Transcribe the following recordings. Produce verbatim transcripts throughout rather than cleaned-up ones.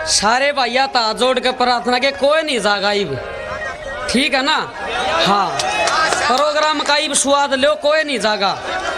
सारे भैया ता जोड़ के प्रार्थना के कोई नहीं जागा इब, ठीक है ना। हाँ प्रोग्राम का इब स्वाद लो, कोई नहीं जागा।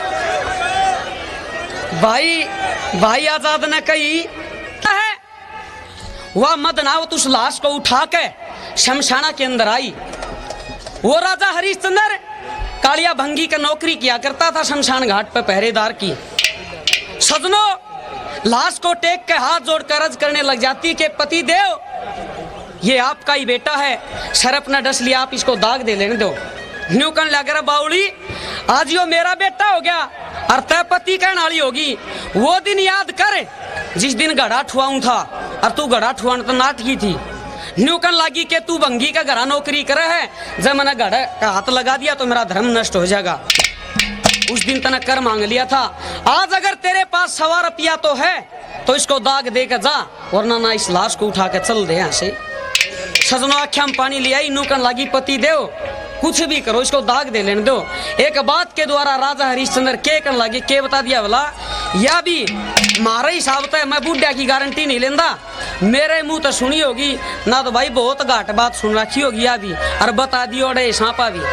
भाई भाई आजाद ने कही है वह मदनावत उस लाश को उठा के शमशाना के अंदर आई। वो राजा हरिश्चंद्र कालिया भंगी का नौकरी किया करता था शमशान घाट पर पहरेदार की। सजनों लाश को टेक के हाथ जोड़कर अर्ज करने लग जाती कि पति देव ये आपका ही बेटा है, शरफ न डस लिया, आप इसको दाग दे लेने दो। न्यू कन लग रहा बाउली आज यो मेरा बेटा हो गया और तय पति कहने वाली होगी। वो दिन याद कर जिस दिन गड़ा ठुआऊं था और तू गड़ा ठुआन तो नाटकी थी। न्यूकन लागी के तू भंगी का घरा नौकरी करे है, जब मैंने गड़ा का हाथ लगा दिया तो मेरा धर्म नष्ट हो जाएगा। उस दिन तने कर मांग लिया था, आज अगर तेरे पास सवा रुपया तो है तो इसको दाग दे के जा, वरना ना इस लाश को उठा के चल दे यहाँ से। सजनो आख्या में पानी ले आई। न्यूकन लागी पति देव कुछ भी करो इसको दाग दे लेने दो। एक बात के द्वारा राजा हरिश्चंद्र के कर लगे के बता दिया बोला या भी मारा हिसाब तो मैं बुढ़िया की गारंटी नहीं लेंदा, मेरे मुंह तो सुनी होगी ना तो भाई बहुत घाट बात सुन रखी होगी या भी और बता दियो अड़े सांपा भी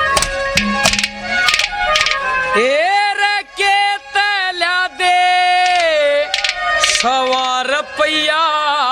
एर के तला दे सवा रुपया